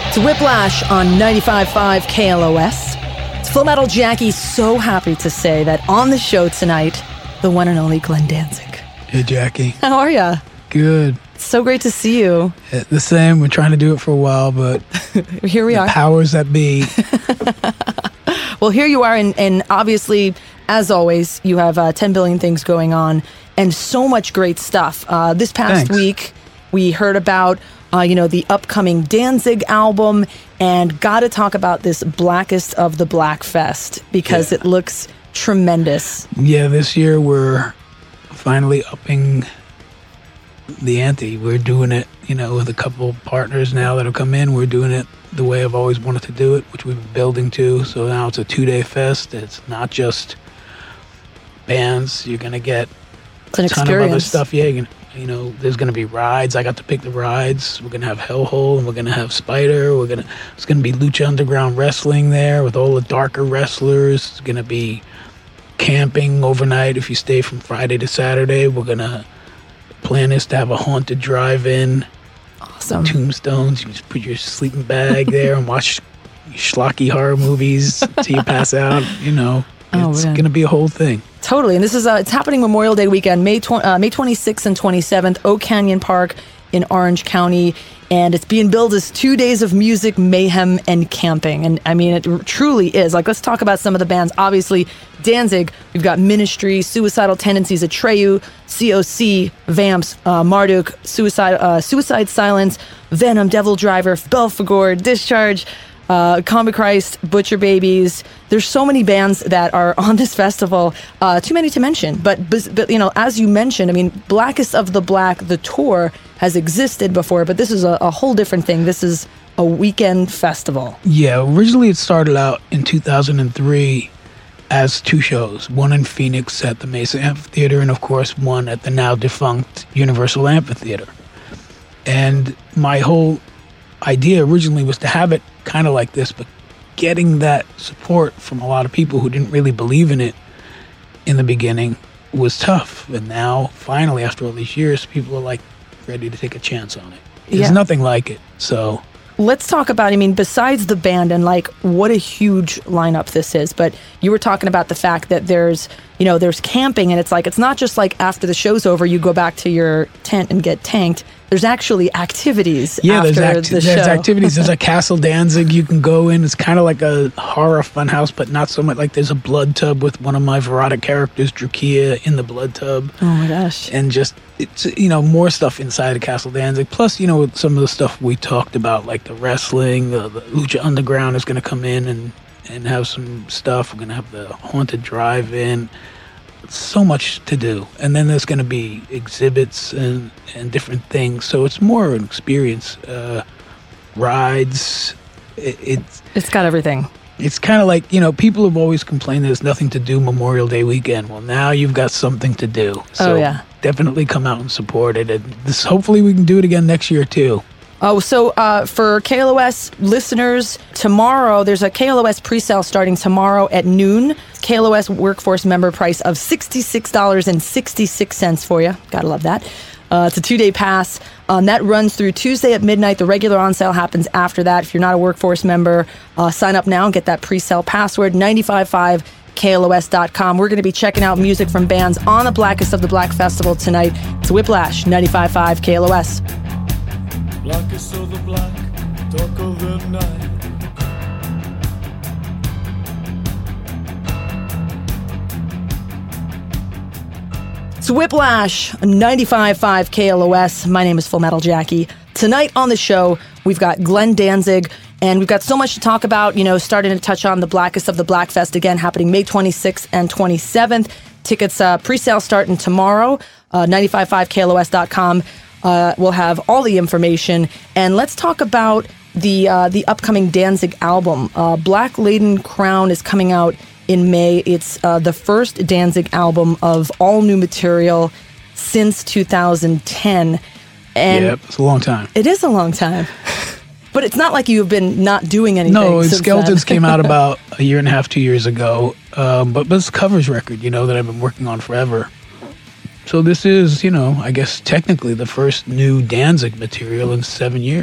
It's Whiplash on 95.5 KLOS. It's Full Metal Jackie. So happy to say that on the show tonight, the one and only Glenn Danzig. Hey, Jackie. How are ya? Good. It's so great to see you. The same. We're trying to do it for a while, but here we are. Powers that be. Well, here you are, and obviously, as always, you have 10 billion things going on and so much great stuff. This past week, we heard about the upcoming Danzig album, and got to talk about this Blackest of the Black Fest because it looks tremendous. Yeah, this year we're finally upping the ante. We're doing it, with a couple partners now that have come in. We're doing it the way I've always wanted to do it, which we've been building to. So now it's a 2-day fest. It's not just bands. You're going to get a ton of other stuff. Yeah, there's going to be rides. I got to pick the rides. We're going to have Hellhole, and we're going to have Spider. It's going to be Lucha Underground Wrestling there with all the darker wrestlers. It's going to be camping overnight if you stay from Friday to Saturday. Plan is to have a haunted drive-in. Awesome. Tombstones. You just put your sleeping bag there and watch schlocky horror movies till you pass out. It's going to be a whole thing. Totally. And this is it's happening Memorial Day weekend, May 26th and 27th, Oak Canyon Park in Orange County. And it's being billed as 2 days of music, mayhem, and camping. And I mean, it truly is. Let's talk about some of the bands. Obviously, Danzig, we've got Ministry, Suicidal Tendencies, Atreyu, COC, Vamps, Marduk, Suicide Silence, Venom, Devil Driver, Belphegor, Discharge, Comic Christ, Butcher Babies. There's so many bands that are on this festival, too many to mention. But as you mentioned, I mean, Blackest of the Black, the tour has existed before, but this is a whole different thing. This is a weekend festival. Yeah, originally it started out in 2003 as 2 shows, one in Phoenix at the Mesa Amphitheater, and of course one at the now defunct Universal Amphitheater. And my whole idea originally was to have it kind of like this, but getting that support from a lot of people who didn't really believe in it in the beginning was tough. And now, finally, after all these years, people are ready to take a chance on it. There's nothing like it. So let's talk about, besides the band and what a huge lineup this is, but you were talking about the fact that there's camping, and it's not just after the show's over, you go back to your tent and get tanked. There's actually activities after the show. There's activities. There's a Castle Danzig you can go in. It's kind of like a horror funhouse, but not so much. There's a blood tub with one of my Verodic characters, Drukia, in the blood tub. Oh my gosh. And just, it's, more stuff inside of Castle Danzig. Plus, with some of the stuff we talked about, like the wrestling, the Lucha Underground is going to come in and have some stuff. We're going to have the Haunted Drive-In. So much to do, and then there's going to be exhibits and different things, so it's more an experience. Rides, it's got everything. It's kind of like, people have always complained there's nothing to do Memorial Day weekend. Well, now you've got something to do, so definitely come out and support it, and hopefully we can do it again next year too. Oh, so for KLOS listeners, tomorrow, there's a KLOS pre-sale starting tomorrow at noon. KLOS workforce member price of $66.66 for you. Gotta love that. It's a 2-day pass. That runs through Tuesday at midnight. The regular on-sale happens after that. If you're not a workforce member, sign up now and get that pre-sale password, 955KLOS.com. We're going to be checking out music from bands on the Blackest of the Black Festival tonight. It's Whiplash, 95.5 KLOS. Blackest of the black, dark of the night. It's Whiplash, 95.5 KLOS. My name is Full Metal Jackie. Tonight on the show, we've got Glenn Danzig, and we've got so much to talk about, starting to touch on the Blackest of the Black Fest again, happening May 26th and 27th. Tickets pre-sale starting tomorrow, 955KLOS.com. We'll have all the information, and let's talk about the upcoming Danzig album. Black Laden Crown is coming out in May. It's the first Danzig album of all new material since 2010. And it's a long time. It is a long time. But it's not like you've been not doing anything. No, Skeletons came out about a year and a half, 2 years ago. But it's a covers record, that I've been working on forever. So this is, I guess technically the first new Danzig material in 7 years.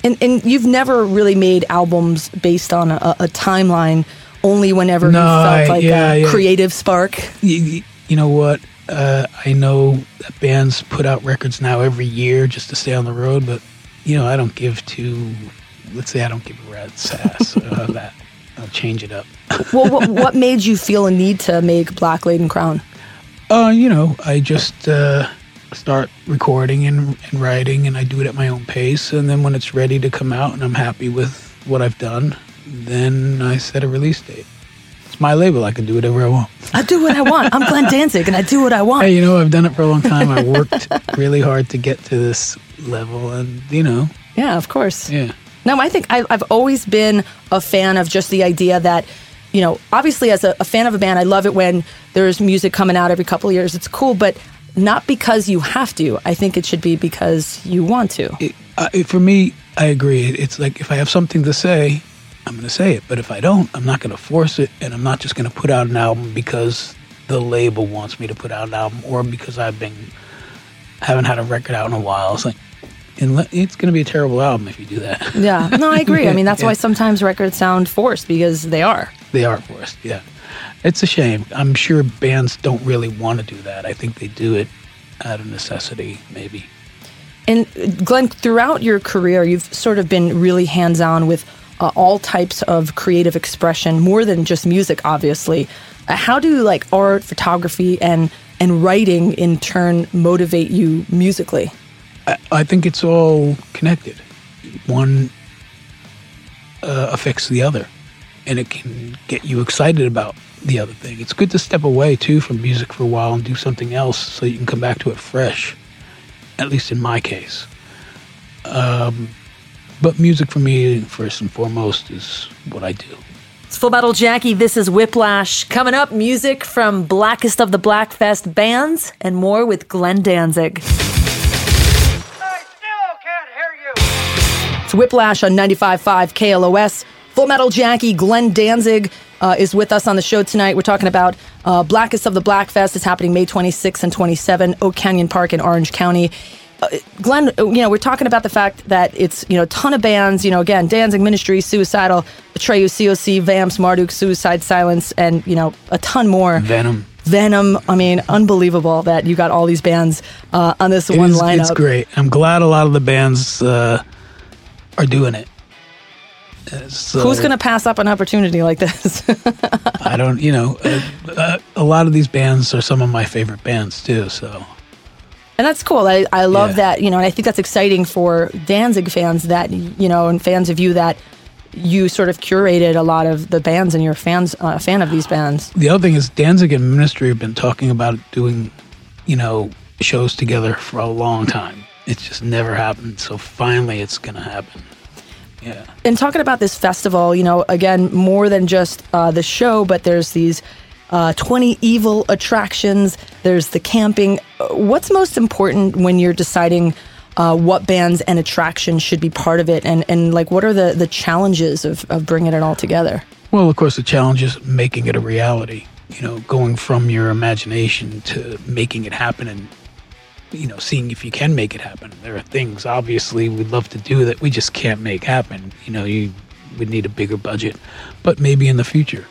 And you've never really made albums based on a timeline, only whenever you No, felt like yeah. a creative spark. You know what? I know that bands put out records now every year just to stay on the road, but I don't give let's say I don't give a rat's ass about that. I'll change it up. Well, what made you feel a need to make Black Laden Crown? I just start recording and writing, and I do it at my own pace, and then when it's ready to come out and I'm happy with what I've done, then I set a release date. It's my label. I can do whatever I want. I do what I want. I'm Glenn Danzig, and I do what I want. Hey, I've done it for a long time. I worked really hard to get to this level, and Yeah, of course. Yeah. No, I think I've always been a fan of just the idea that, obviously as a fan of a band, I love it when there's music coming out every couple of years. It's cool, but not because you have to. I think it should be because you want to. For me, I agree. It's like if I have something to say, I'm going to say it. But if I don't, I'm not going to force it, and I'm not just going to put out an album because the label wants me to put out an album or because haven't had a record out in a while. It's like, it's going to be a terrible album if you do that. Yeah. No, I agree. I mean, that's why sometimes records sound forced, because they are. They are forced, yeah. It's a shame. I'm sure bands don't really want to do that. I think they do it out of necessity, maybe. And Glenn, throughout your career, you've sort of been really hands-on with all types of creative expression, more than just music, obviously. How do art, photography, and writing in turn motivate you musically? I think it's all connected. One affects the other, and it can get you excited about the other thing. It's good to step away, too, from music for a while and do something else so you can come back to it fresh, at least in my case. But music for me, first and foremost, is what I do. It's Full Metal Jackie. This is Whiplash. Coming up, music from Blackest of the Blackfest bands and more with Glenn Danzig. I still can't hear you. It's Whiplash on 95.5 KLOS. Full Metal Jackie, Glenn Danzig is with us on the show tonight. We're talking about Blackest of the Blackfest. It's happening May 26 and 27, Oak Canyon Park in Orange County. Glenn, we're talking about the fact that it's, a ton of bands, again, Danzig, Ministry, Suicidal, Atreyu, COC, Vamps, Marduk, Suicide Silence, and, a ton more. Venom. I mean, unbelievable that you got all these bands on this one lineup. It's great. I'm glad a lot of the bands are doing it. So, who's going to pass up an opportunity like this? I don't, a lot of these bands are some of my favorite bands too, so. And that's cool. I love that, and I think that's exciting for Danzig fans that, and fans of you that you sort of curated a lot of the bands and you're a fan of these bands. The other thing is Danzig and Ministry have been talking about doing, shows together for a long time. It's just never happened, so finally it's going to happen. Yeah. And talking about this festival, again, more than just the show, but there's these 20 evil attractions. There's the camping. What's most important when you're deciding what bands and attractions should be part of it? And what are the challenges of bringing it all together? Well, of course, the challenge is making it a reality, going from your imagination to making it happen and, seeing if you can make it happen. There are things, obviously, we'd love to do that we just can't make happen. You would need a bigger budget, but maybe in the future.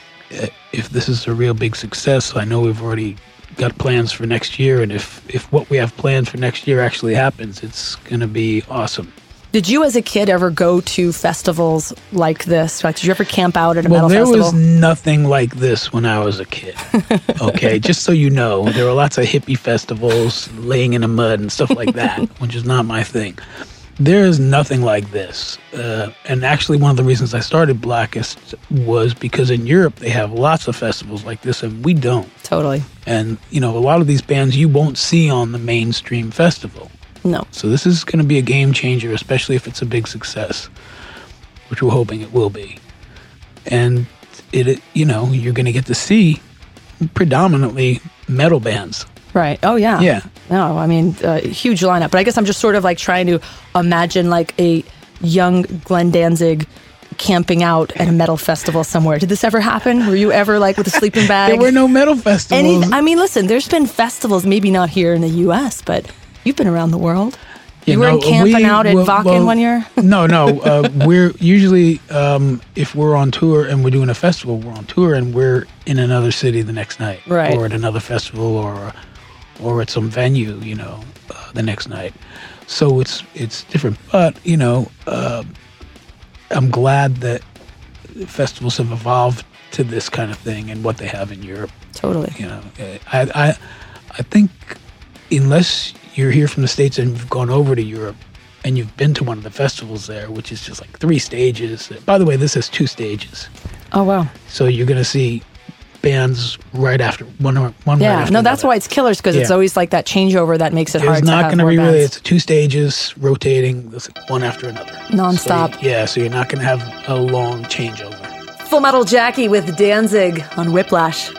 If this is a real big success, I know we've already got plans for next year, and if what we have planned for next year actually happens, it's going to be awesome. Did you as a kid ever go to festivals like this? Did you ever camp out at a metal festival? Well, there was nothing like this when I was a kid. Okay, just so you know, there were lots of hippie festivals, laying in the mud and stuff like that, which is not my thing. There is nothing like this. And actually, one of the reasons I started Blackest was because in Europe, they have lots of festivals like this, and we don't. Totally. And, a lot of these bands you won't see on the mainstream festival. No. So this is going to be a game changer, especially if it's a big success, which we're hoping it will be. And, you're going to get to see predominantly metal bands. Right. Oh, yeah. Yeah. No, I mean, huge lineup. But I guess I'm just sort of trying to imagine a young Glenn Danzig camping out at a metal festival somewhere. Did this ever happen? Were you ever with a sleeping bag? There were no metal festivals. Listen, there's been festivals, maybe not here in the U.S., but you've been around the world. You weren't camping out at Wacken one year? No. We're usually, if we're on tour and we're doing a festival, we're on tour and we're in another city the next night. Right. Or at another festival or at some venue, the next night. So it's different. But, I'm glad that festivals have evolved to this kind of thing and what they have in Europe. Totally. I think unless you're here from the States and you've gone over to Europe and you've been to one of the festivals there, which is just like 3 stages. By the way, this has 2 stages. Oh, wow. So you're going to see bands right after one right after no, that's another. why it's Killers, because it's always like that changeover that makes it hard It's to not have going to more be really, bands. it's 2 stages rotating one after another. Nonstop. So you're not going to have a long changeover. Full Metal Jackie with Danzig on Whiplash.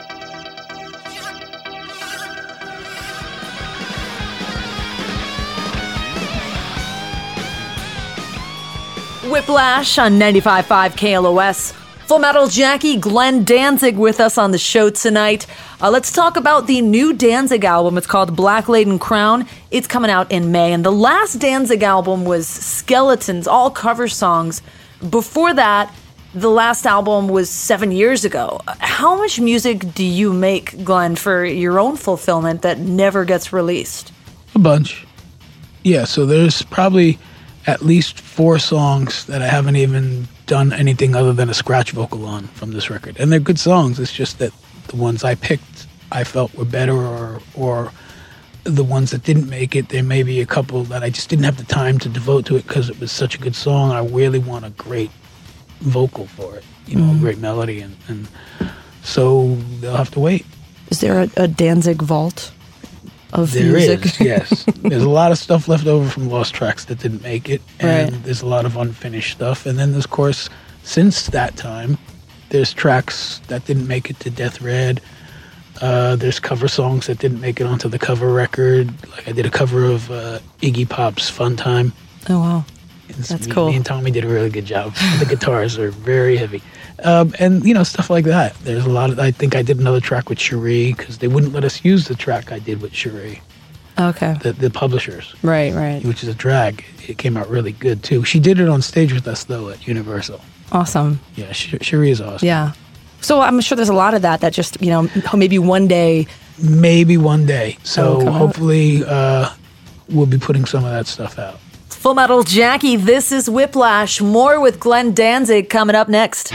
Whiplash on 95.5 KLOS. Full Metal Jackie, Glenn Danzig with us on the show tonight. Let's talk about the new Danzig album. It's called Black Laden Crown. It's coming out in May. And the last Danzig album was Skeletons, all cover songs. Before that, the last album was 7 years ago. How much music do you make, Glenn, for your own fulfillment that never gets released? A bunch. Yeah, so there's probably at least 4 songs that I haven't even done anything other than a scratch vocal on from this record. And they're good songs. It's just that the ones I picked I felt were better, or the ones that didn't make it, there may be a couple that I just didn't have the time to devote to it because it was such a good song. I really want a great vocal for it, a great melody. And so they'll have to wait. Is there a Danzig vault of There music? is, yes. There's a lot of stuff left over from Lost Tracks that didn't make it, and Right. there's a lot of unfinished stuff. And then, of course, since that time, there's tracks that didn't make it to Death Red. There's cover songs that didn't make it onto the cover record. Like I did a cover of Iggy Pop's Fun Time. Oh, wow. That's cool. Me and Tommy did a really good job. The guitars are very heavy. And, stuff like that. There's a lot of, I think I did another track with Cherie because they wouldn't let us use the track I did with Cherie, Okay. the publishers, Right. which is a drag. It came out really good, too. She did it on stage with us, though, at Universal. Awesome. Yeah, Cherie is awesome. Yeah. So I'm sure there's a lot of that just, maybe one day. Maybe one day. So come out. hopefully we'll be putting some of that stuff out. Full Metal Jackie, this is Whiplash. More with Glenn Danzig coming up next.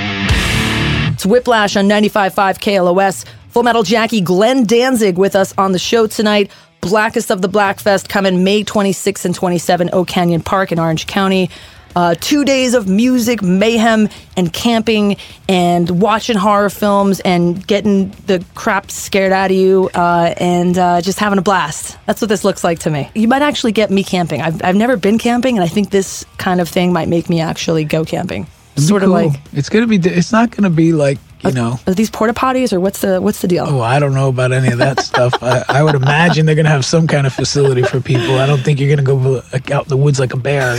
It's Whiplash on 95.5 KLOS. Full Metal Jackie, Glenn Danzig with us on the show tonight. Blackest of the Black Fest coming May 26 and 27, Oak Canyon Park in Orange County. 2 days of music, mayhem, and camping, and watching horror films, and getting the crap scared out of you, and just having a blast. That's what this looks like to me. You might actually get me camping. I've never been camping, and I think this kind of thing might make me actually go camping. It'd be Sort of cool. like, It's gonna be. It's not gonna be like are these porta potties, or what's the deal? Oh, I don't know about any of that stuff. I would imagine they're gonna have some kind of facility for people. I don't think you're gonna go out in the woods like a bear.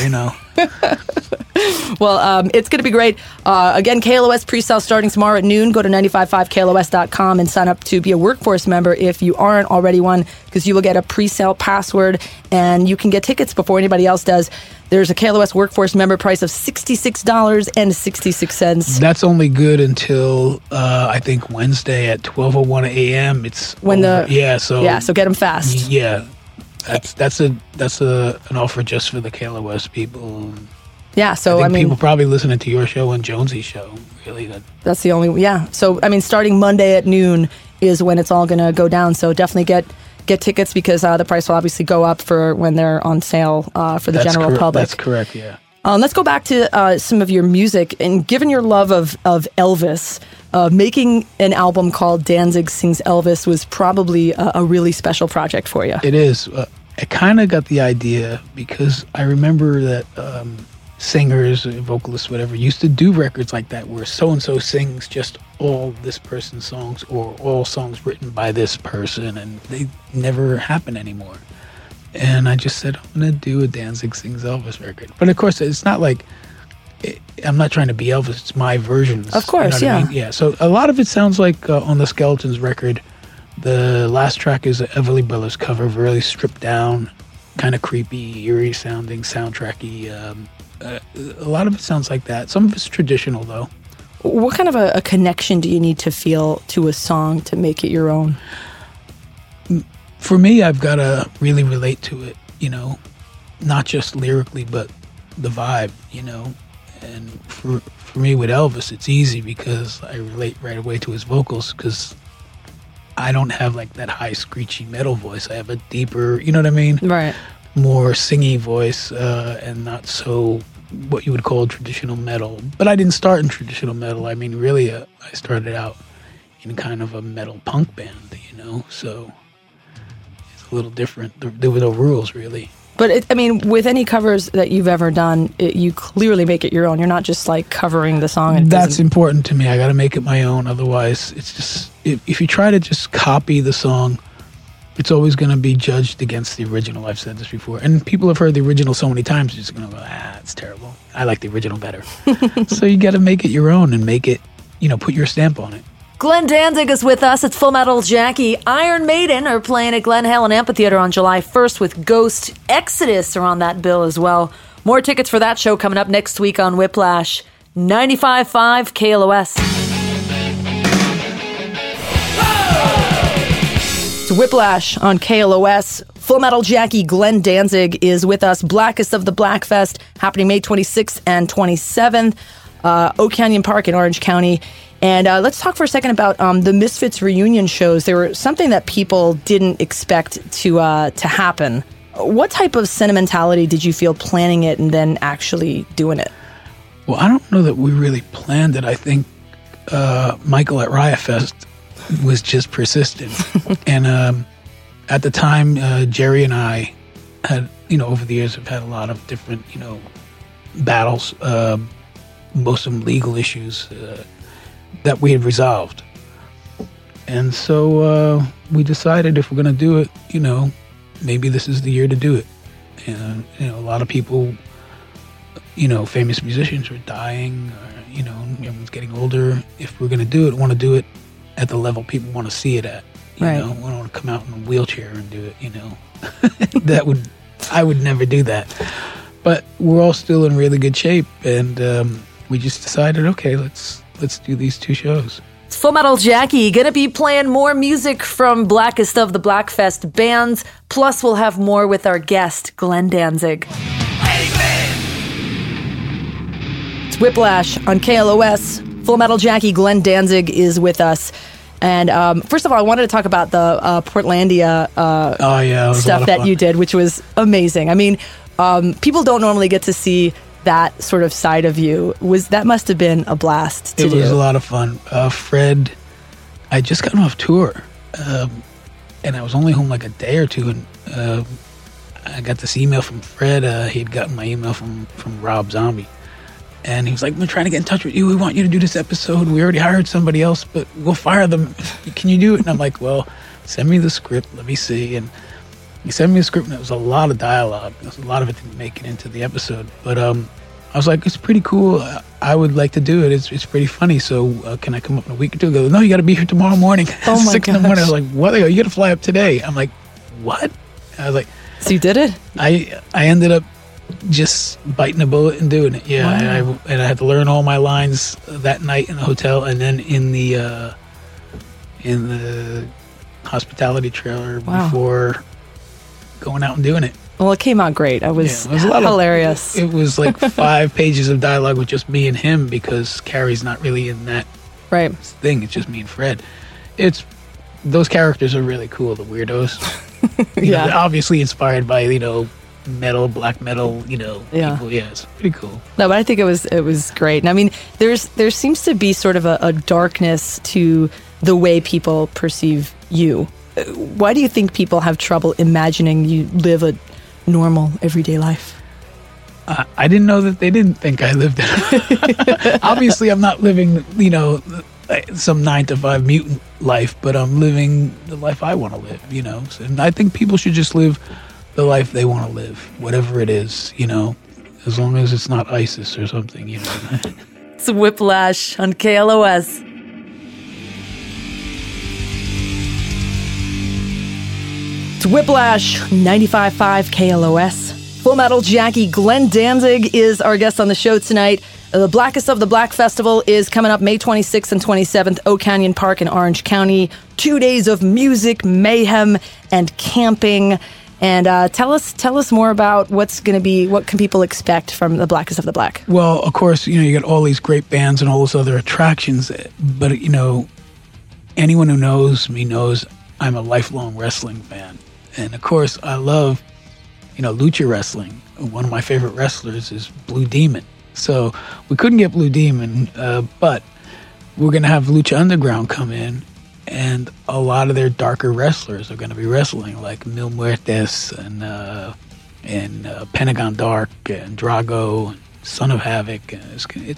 Well, it's going to be great. Again, KLOS pre-sale starting tomorrow at noon. Go to 955KLOS.com and sign up to be a Workforce member if you aren't already one, because you will get a pre-sale password and you can get tickets before anybody else does. There's a KLOS Workforce member price of $66.66. That's only good until I think Wednesday at 12:01 a.m. It's When over. So get them fast. Yeah, that's an offer just for the KLOS people. Yeah, so I think people probably listening to your show and Jonesy's show. Really, that's the only. Yeah, so starting Monday at noon is when it's all going to go down. So definitely get tickets, because the price will obviously go up for when they're on sale for the general public. That's correct. Yeah. Let's go back to some of your music, and given your love of Elvis, making an album called Danzig Sings Elvis was probably a really special project for you. It is. I kind of got the idea because I remember that singers, vocalists, whatever, used to do records like that where so-and-so sings just all this person's songs or all songs written by this person, and they never happen anymore. And I just said, I'm going to do a Danzig Sings Elvis record. But of course, it's not like, I'm not trying to be Elvis, it's my versions. Of course, you know what I mean? Yeah, so a lot of it sounds like on the Skeletons record, the last track is an Everly Brothers cover, really stripped down. kind of creepy, eerie sounding, soundtracky. A lot of it sounds like that. Some of it's traditional, though. What kind of a connection do you need to feel to a song to make it your own? For me, I've got to really relate to it, not just lyrically, but the vibe, And for me with Elvis, it's easy because I relate right away to his vocals because I don't have like that high screechy metal voice. I have a deeper, you know what I mean? Right. More singy voice and not so what you would call traditional metal. But I didn't start in traditional metal. I mean, really, I started out in kind of a metal punk band, So it's a little different. There were no rules, really. But, with any covers that you've ever done, you clearly make it your own. You're not just, covering the song. And that's important to me. I got to make it my own. Otherwise, it's just... If you try to just copy the song, it's always going to be judged against the original. I've said this before. And people have heard the original so many times, you're just going to go, it's terrible. I like the original better. So you got to make it your own and make it, put your stamp on it. Glenn Danzig is with us. It's Full Metal Jackie. Iron Maiden are playing at Glen Helen Amphitheater on July 1st with Ghost. Exodus are on that bill as well. More tickets for that show coming up next week on Whiplash. 95.5 KLOS. It's Whiplash on KLOS. Full Metal Jackie, Glenn Danzig is with us. Blackest of the Blackfest happening May 26th and 27th. Oak Canyon Park in Orange County. And let's talk for a second about the Misfits reunion shows. They were something that people didn't expect to happen. What type of sentimentality did you feel planning it and then actually doing it? Well, I don't know that we really planned it. I think Michael at Riot Fest was just persistent. And at the time, Jerry and I had, over the years, have had a lot of different, battles, most of them legal issues that we had resolved. And so we decided if we're going to do it, maybe this is the year to do it. And, a lot of people, famous musicians are dying, or, everyone's getting older. If we're going to do it, want to do it at the level people want to see it at. Right. We don't want to come out in a wheelchair and do it, I would never do that. But we're all still in really good shape, and we just decided, okay, let's do these two shows. It's Full Metal Jackie. Gonna be playing more music from Blackest of the Blackfest bands. Plus, we'll have more with our guest, Glenn Danzig. It's Whiplash on KLOS. Full Metal Jackie, Glenn Danzig is with us. And first of all, I wanted to talk about the Portlandia stuff that you did, which was amazing. People don't normally get to see that sort of side of you. That must have been a blast to do. It was a lot of fun. Fred, I just got off tour, and I was only home like a day or two, and I got this email from Fred. He had gotten my email from Rob Zombie, and he was like, "We're trying to get in touch with you. We want you to do this episode. We already hired somebody else, but we'll fire them. Can you do it?" And I'm like, "Well, send me the script. Let me see." And he sent me a script, and it was a lot of dialogue. A lot of it didn't make it into the episode, but I was like, "It's pretty cool. I would like to do it. It's pretty funny. So can I come up in a week or two?" He goes, "No, you got to be here tomorrow morning." Oh my 6 in the morning. I was like, "What?" They go, "You got to fly up today." I'm like, "What?" I was like, "So you did it?" I ended up just biting a bullet and doing it. Yeah, wow. and I had to learn all my lines that night in the hotel, and then in the hospitality trailer before going out and doing it. Well, it came out great. It was hilarious. It was like 5 pages of dialogue with just me and him because Carrie's not really in that thing. It's just me and Fred. Those characters are really cool, the weirdos. They're obviously inspired by, metal, black metal, people. Yeah, it's pretty cool. No, but I think it was great. And there seems to be sort of a darkness to the way people perceive you. Why do you think people have trouble imagining you live a normal, everyday life? I didn't know that they didn't think I lived it. Obviously, I'm not living, some 9-to-5 mutant life, but I'm living the life I want to live, So, and I think people should just live the life they want to live, whatever it is, as long as it's not ISIS or something, It's Whiplash on KLOS. It's Whiplash, 95.5 KLOS. Full Metal Jackie, Glenn Danzig is our guest on the show tonight. The Blackest of the Black Festival is coming up May 26th and 27th, Oak Canyon Park in Orange County. 2 days of music, mayhem, and camping. And tell us more about what can people expect from the Blackest of the Black? Well, of course, you got all these great bands and all those other attractions, but anyone who knows me knows I'm a lifelong wrestling fan. And of course, I love, lucha wrestling. One of my favorite wrestlers is Blue Demon. So we couldn't get Blue Demon, but we're going to have Lucha Underground come in, and a lot of their darker wrestlers are going to be wrestling, like Mil Muertes and Pentagon Dark and Drago, and Son of Havoc. And it's going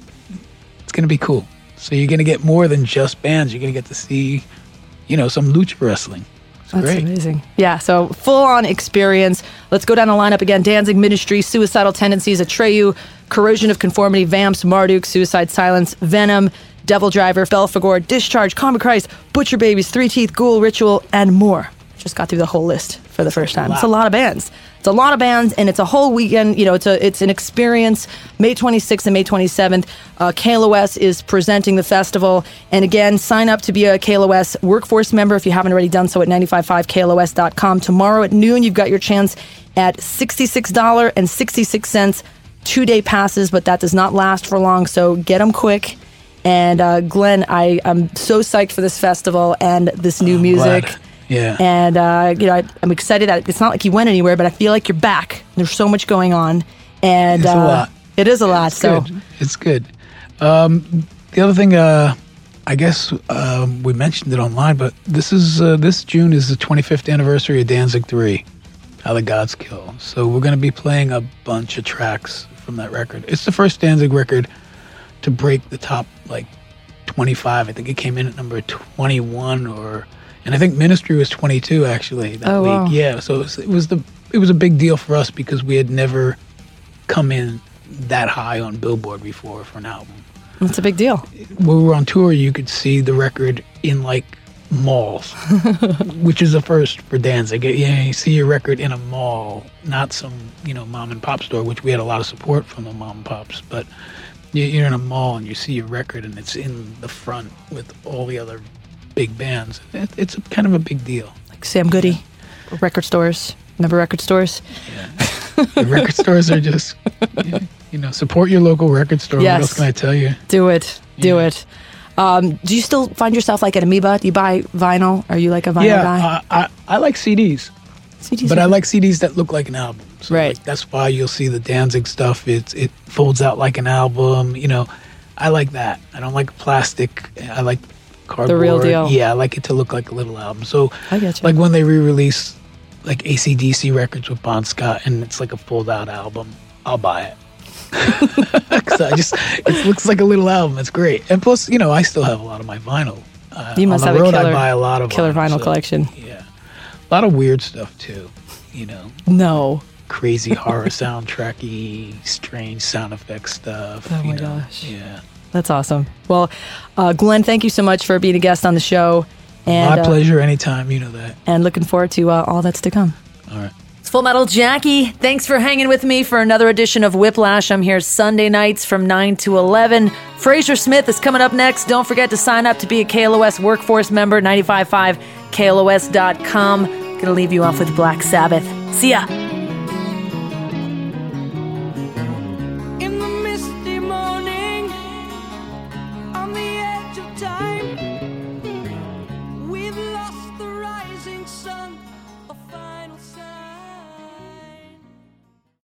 to be cool. So you're going to get more than just bands. You're going to get to see, some lucha wrestling. That's great. Amazing. Yeah, so full-on experience. Let's go down the lineup again. Danzig, Ministry, Suicidal Tendencies, Atreyu, Corrosion of Conformity, Vamps, Marduk, Suicide Silence, Venom, Devil Driver, Belphegor, Discharge, Common Christ, Butcher Babies, Three Teeth, Ghoul, Ritual, and more. Just got through the whole list for the first time. It's a lot of bands. It's a lot of bands, and it's a whole weekend. It's an experience. May 26th and May 27th, KLOS is presenting the festival. And again, sign up to be a KLOS workforce member if you haven't already done so at 955KLOS.com. Tomorrow at noon, you've got your chance at $66.66 2-day passes, but that does not last for long, so get them quick. And Glenn, I'm so psyched for this festival and this new music. Glad. Yeah. And, I'm excited that it's not like you went anywhere, but I feel like you're back. There's so much going on. And it's a lot. It is a lot. It's good. The other thing, I guess we mentioned it online, but this June is the 25th anniversary of Danzig 3, How the Gods Kill. So we're going to be playing a bunch of tracks from that record. It's the first Danzig record to break the top, 25. I think it came in at number 21 and I think Ministry was 22 actually that week. Wow. Yeah, so it was a big deal for us because we had never come in that high on Billboard before for an album. It's a big deal. When we were on tour, you could see the record in malls, which is a first for Danzig. You see your record in a mall, not some mom and pop store, which we had a lot of support from the mom and pops, but you're in a mall and you see your record and it's in the front with all the other big bands. It's kind of a big deal. Like Sam Goody, record stores. Remember record stores? Yeah. The record stores are just, support your local record store. Yes. What else can I tell you? Do it. Do it. Do you still find yourself like at Amoeba? Do you buy vinyl? Are you like a vinyl guy? I like CDs. CDs But I like CDs that look like an album. So right. That's why you'll see the Danzig stuff. It folds out like an album. I like that. I don't like plastic. I like cardboard. The real deal. Yeah, I like it to look like a little album. So I get you. like when they re-release AC/DC records with Bon Scott and it's like a fold-out album, I'll buy it. Because it looks like a little album. It's great. And plus, I still have a lot of my vinyl. You must on have the road, a I buy a lot of killer vinyl collection. Yeah. A lot of weird stuff too, No. crazy horror soundtracky, strange sound effect stuff. Oh my gosh. Yeah. That's awesome. Well, Glenn, thank you so much for being a guest on the show. And, My pleasure anytime, you know that. And looking forward to all that's to come. All right. It's Full Metal Jackie. Thanks for hanging with me for another edition of Whiplash. I'm here Sunday nights from 9 to 11. Fraser Smith is coming up next. Don't forget to sign up to be a KLOS workforce member, 955KLOS.com. Gonna leave you off with Black Sabbath. See ya. In the misty morning, on the edge of time.